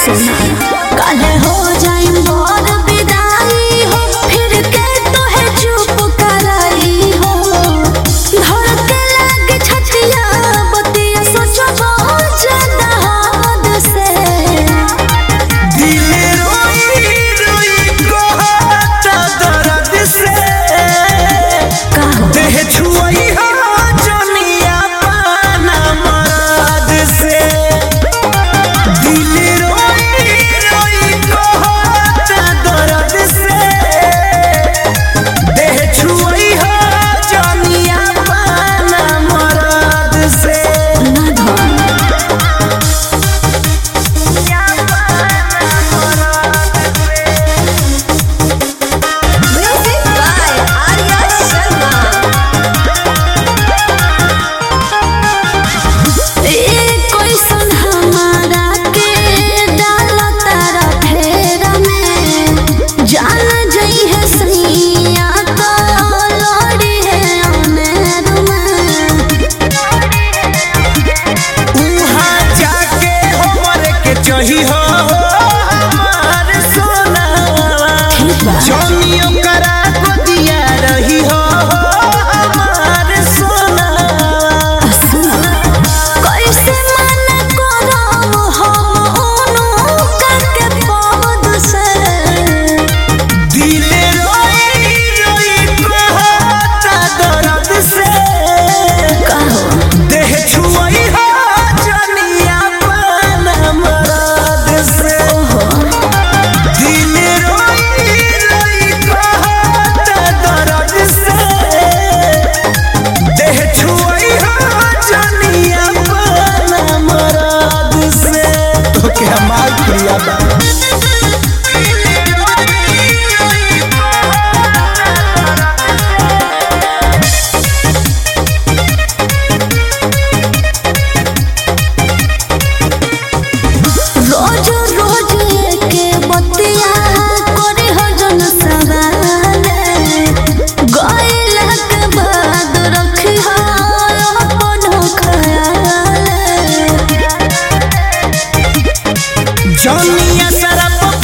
सुना काले हो जाई मोर विदाई हो फिर के तोहे चुप कराई हो धड़के लागे छतिया बतिया सोचबो ज्यादा हद से दिल रोई रोई कहता दर्द से देह छुई हो जनिया पाना मराद से दिल रोई रोई कहता दर्द से देह छुई हो जनिया पाना मराद से म्यूजिक बाय आर्या शर्मा कोई सुन हमारा के डाला तारा फेरा में जान जई है सैया तो लड़ी है अनेर में उहाँ जाके हमरे के चही हो हमार सोनावा जमियो करा गोदिया रही हो हमार सोनावा कैसे मन करो हम ओनु करके पौध से दिल रोई रोई कहता दर्द से कहो देह छुई हो जनिया पाना मराद से दिल रोई रोई कहता दर्द से देह छुई हो जनिया पाना मराद से तो क्या मार प्रिया बा रोज रोज के बतिया करे हो जन सवाले गइल के बाद रखी हो अपन ख्याल जनिया सरप